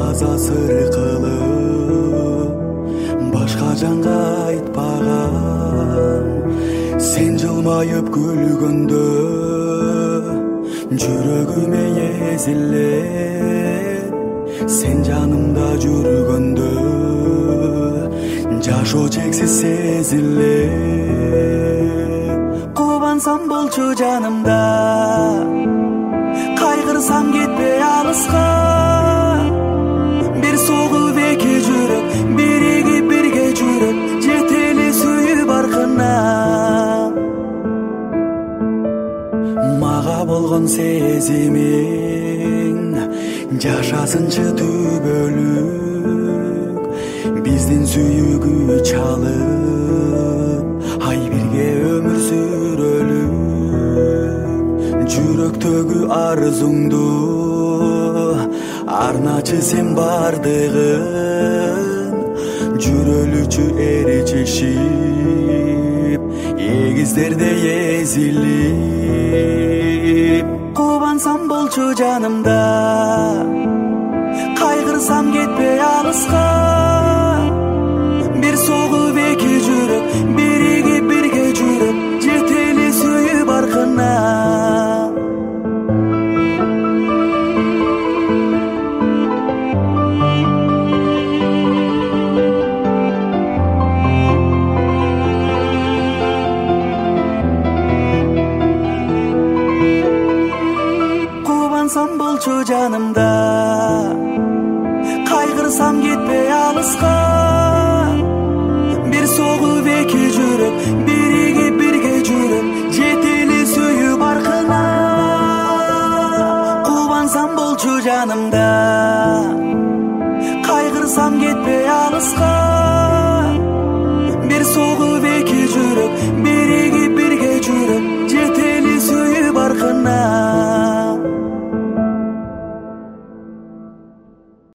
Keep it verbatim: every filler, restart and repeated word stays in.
таза сыр кылып башка жанга айтпагам. Сен жылмайып күлгөндө жүрөгүм эзилет. Сен жанымда жүргөндө жашоо чексиз сезилет. Кубансам болчу жанымда, кайгырсам кетпей алыска. Бир согуп эки жүрөк, биригип бирге жүрөт, жетели сүйүп аркына. Мага болгон сезимиң жашасынчы түбөлүк. Биздин сүйүгү чалып, ай бирге өмүр сүрөлүк. Жүрөктөгү арзуңду арначы сен бардыгын. Жүрөлүчү ээрчишип, эгиздерде езилип. Кубансам болчу жанымда, кайгырсам кетпей алыска. Бир согуп эки жүрөк, биригип бирге жүрөт, жетели сүйүп аркына. Кубансам болчу жанымда, кайгырсам кетпей алыска. Бир согуп эки жүрөк, биригип бирге жүрөт, жетели сүйүп аркына. Кубансам болчу жанымда.